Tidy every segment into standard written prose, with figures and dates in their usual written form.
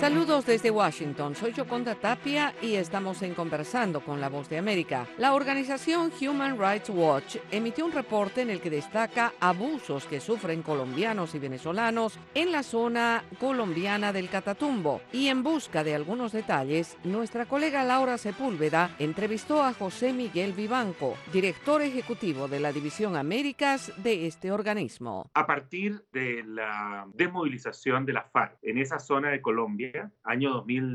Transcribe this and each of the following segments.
Saludos desde Washington, soy Yoconda Tapia y estamos en Conversando con la Voz de América. La organización Human Rights Watch emitió un reporte en el que destaca abusos que sufren colombianos y venezolanos en la zona colombiana del Catatumbo. Y en busca de algunos detalles, nuestra colega Laura Sepúlveda entrevistó a José Miguel Vivanco, director ejecutivo de la División Américas de este organismo. A partir de la desmovilización de las FARC en esa zona de Colombia, año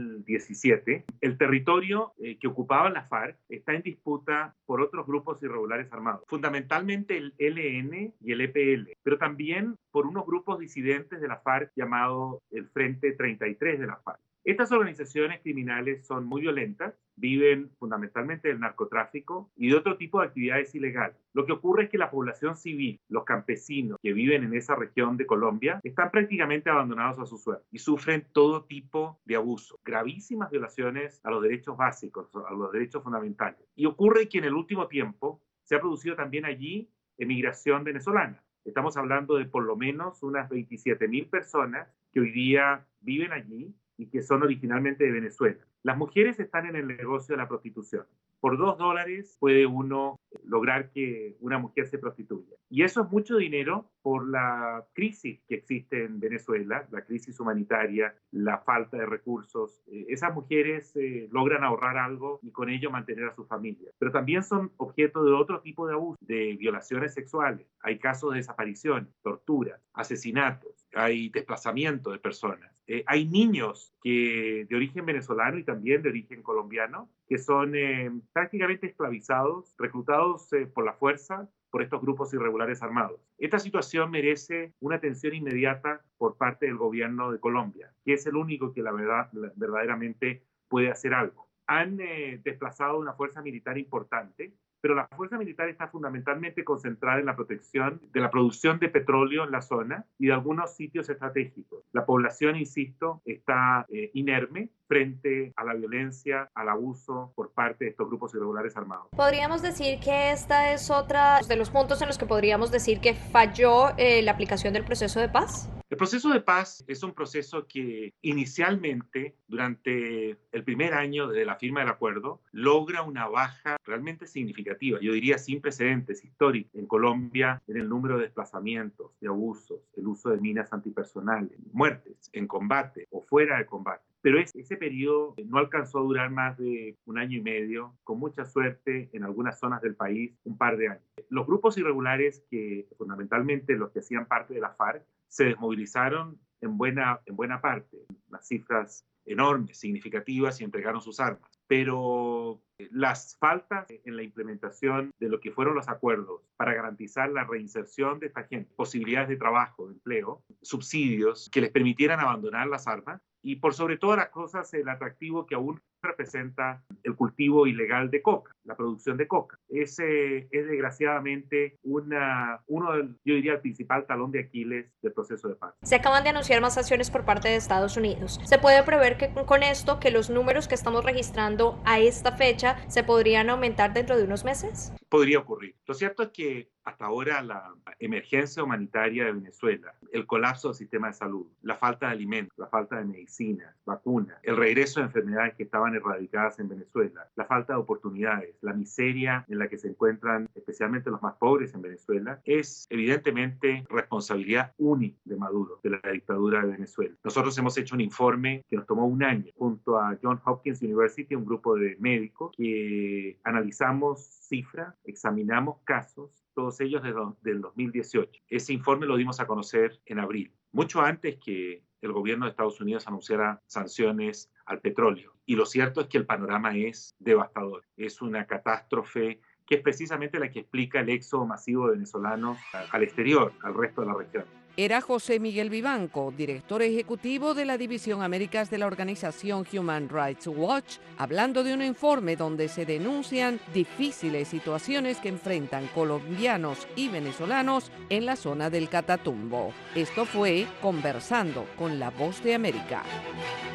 2017, el territorio que ocupaban las FARC está en disputa por otros grupos irregulares armados, fundamentalmente el ELN y el EPL, pero también por unos grupos disidentes de la FARC llamado el Frente 33 de la FARC. Estas organizaciones criminales son muy violentas, viven fundamentalmente del narcotráfico y de otro tipo de actividades ilegales. Lo que ocurre es que la población civil, los campesinos que viven en esa región de Colombia, están prácticamente abandonados a su suerte y sufren todo tipo de abusos, gravísimas violaciones a los derechos básicos, a los derechos fundamentales. Y ocurre que en el último tiempo se ha producido también allí emigración venezolana. Estamos hablando de por lo menos unas 27.000 personas que hoy día viven allí y que son originalmente de Venezuela. Las mujeres están en el negocio de la prostitución. Por $2 puede uno lograr que una mujer se prostituya. Y eso es mucho dinero por la crisis que existe en Venezuela, la crisis humanitaria, la falta de recursos. Esas mujeres logran ahorrar algo y con ello mantener a su familia. Pero también son objeto de otro tipo de abusos, de violaciones sexuales. Hay casos de desaparición, torturas, asesinatos, hay desplazamiento de personas. Hay niños de origen venezolano y también de origen colombiano que son prácticamente esclavizados, reclutados por la fuerza por estos grupos irregulares armados. Esta situación merece una atención inmediata por parte del gobierno de Colombia, que es el único que verdaderamente puede hacer algo. Han desplazado una fuerza militar importante, pero la fuerza militar está fundamentalmente concentrada en la protección de la producción de petróleo en la zona y de algunos sitios estratégicos. La población, insisto, está inerme frente a la violencia, al abuso por parte de estos grupos irregulares armados. Podríamos decir que esta es otra de los puntos en los que podríamos decir que falló la aplicación del proceso de paz. El proceso de paz es un proceso que inicialmente, durante el primer año de la firma del acuerdo, logra una baja realmente significativa, yo diría sin precedentes históricos en Colombia, en el número de desplazamientos, de abusos, el uso de minas antipersonales, muertes en combate o fuera de combate. Pero ese periodo no alcanzó a durar más de un año y medio, con mucha suerte en algunas zonas del país, un par de años. Los grupos irregulares, que fundamentalmente los que hacían parte de la FARC, se desmovilizaron en buena parte, unas cifras enormes, significativas, y entregaron sus armas. Pero las faltas en la implementación de lo que fueron los acuerdos para garantizar la reinserción de esta gente, posibilidades de trabajo, de empleo, subsidios que les permitieran abandonar las armas, y por sobre todas las cosas el atractivo que aún representa el cultivo ilegal de coca, la producción de coca. Ese es desgraciadamente yo diría, el principal talón de Aquiles del proceso de paz. Se acaban de anunciar más sanciones por parte de Estados Unidos. ¿Se puede prever que con esto, que los números que estamos registrando a esta fecha se podrían aumentar dentro de unos meses? Podría ocurrir. Lo cierto es que hasta ahora la emergencia humanitaria de Venezuela, el colapso del sistema de salud, la falta de alimentos, la falta de medicinas, vacunas, el regreso de enfermedades que estaban erradicadas en Venezuela, la falta de oportunidades, la miseria en la que se encuentran especialmente los más pobres en Venezuela, es evidentemente responsabilidad única de Maduro, de la dictadura de Venezuela. Nosotros hemos hecho un informe que nos tomó un año junto a Johns Hopkins University, un grupo de médicos que analizamos cifras, examinamos casos, todos ellos del 2018. Ese informe lo dimos a conocer en abril, mucho antes que el gobierno de Estados Unidos anunciara sanciones al petróleo. Y lo cierto es que el panorama es devastador. Es una catástrofe que es precisamente la que explica el éxodo masivo de venezolanos al exterior, al resto de la región. Era José Miguel Vivanco, director ejecutivo de la División Américas de la organización Human Rights Watch, hablando de un informe donde se denuncian difíciles situaciones que enfrentan colombianos y venezolanos en la zona del Catatumbo. Esto fue Conversando con la Voz de América.